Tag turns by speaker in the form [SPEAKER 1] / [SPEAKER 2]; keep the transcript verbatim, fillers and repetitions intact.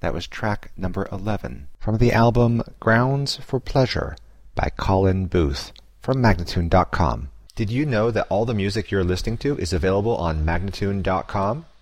[SPEAKER 1] That was track number eleven from the album Grounds for Pleasure by Colin Booth from Magnatune dot com. Did you know that all the music you're listening to is available on Magnatune dot com?